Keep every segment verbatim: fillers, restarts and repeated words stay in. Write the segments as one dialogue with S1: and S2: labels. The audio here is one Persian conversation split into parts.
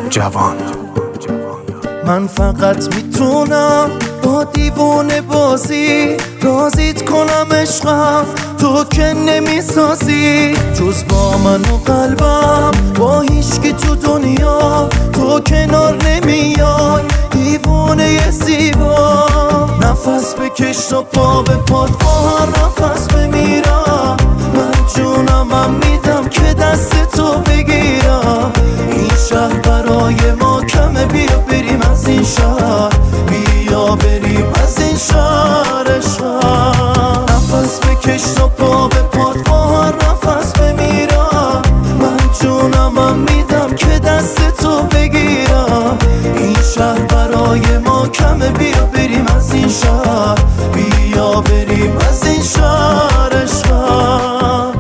S1: جوان.
S2: من فقط میتونم با دیوونه بازی رازیت کنم عشقم، تو که نمیسازی جز با من و قلبم، با هیچکی تو دنیا تو کنار نمیای دیوونه زیبا. نفس بکش تا پا به پات، با هر نفس بمیرم، من جونمم میدم که دست تو بگیرم. این شهر برای ما کمه، بیا بریم از این شهر، بیا بریم از این شهر عشقم. نفس بکش تا پا به پات، با هر نفس بمیرم، من جونمم میدم که دست تو بگیرم. این شهر برای ما کمه، بیا بریم از این شهر، بیا بریم از این شهر عشقم.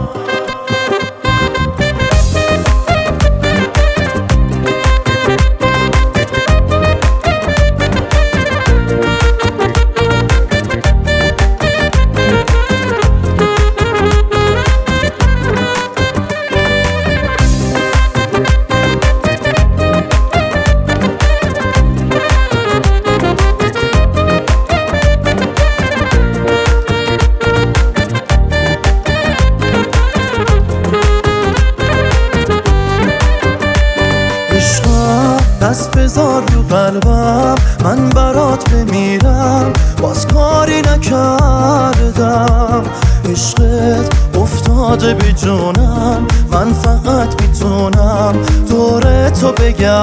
S2: دست بذار رو قلبم، من برات بمیرم، باز کاری نکردم. عشقت افتاده بی جونم، من فقط میتونم دور تو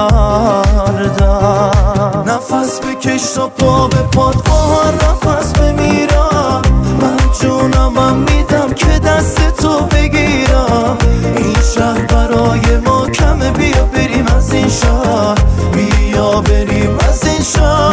S2: بگردم. نفس بکش تا پا به پات، با هر نفس بمیرم، من جونمم میدم که دست تو بگیرم. این شهر برای ما کمه، بیا بریم از این شهر، بیا بریم از این شهر.